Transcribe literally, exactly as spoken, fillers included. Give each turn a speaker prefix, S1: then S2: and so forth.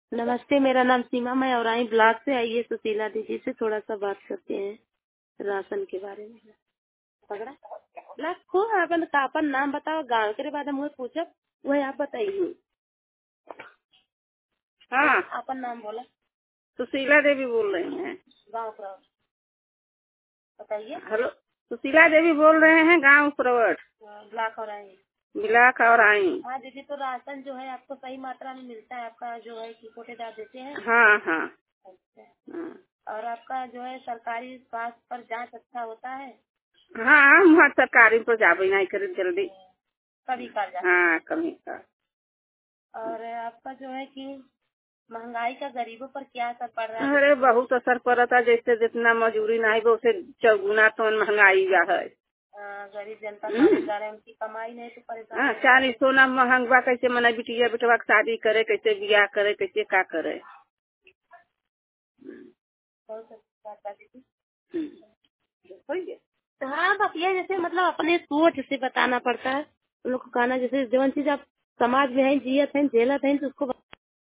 S1: नमस्ते, मेरा नाम सीमा, मैं औराई ब्लॉक से आई है। सुशीला दीदी से थोड़ा सा बात करते हैं राशन के बारे में। पकड़ा लाखो अपन का अपन नाम बताओ, गाँव के बाद मुझे पूछो वही आप बताइए। हाँ, अपन नाम बोला। सुशीला देवी बोल रही हैं, गाँव प्रवट। बताइए। हेलो, सुशीला देवी बोल रहे हैं, गाँव प्रवट, ब्लॉक औराई। ब्लॉक औराई। हाँ दीदी, तो राशन जो है आपको सही मात्रा में मिलता है? आपका जो है कि कोटेदार देते हैं? हाँ हाँ। अच्छा। हाँ। और आपका जो है सरकारी स्वास्थ्य पर जांच अच्छा होता है? हाँ, वहाँ सरकारी पर जाबे नहीं करे जल्दी, कभी कर जाते। हाँ, कभी कर। और आपका जो है कि महंगाई का गरीबों पर क्या असर पड़ रहा है? अरे बहुत असर पड़ता है, जैसे जितना मजदूरी नहीं वो उसे चौगुना तो महंगाई हुआ है। हाँ, गरीब जनता बेरोजगार है, उनकी कमाई नहीं तो परेशान। हाँ, चालीस सोना महंगा, कैसे मना बिटिया बेटवा की शादी करे, कैसे ब्याह करे, कैसे क्या करे। बहुत अच्छा बात है दीदी। हो गया। तो हाँ, बस ये जैसे मतलब अपने सोच से बताना पड़ता है उन लोग को, कहना जैसे जौन चीज आप समाज में है, जियत है, झेलत है, तो उसको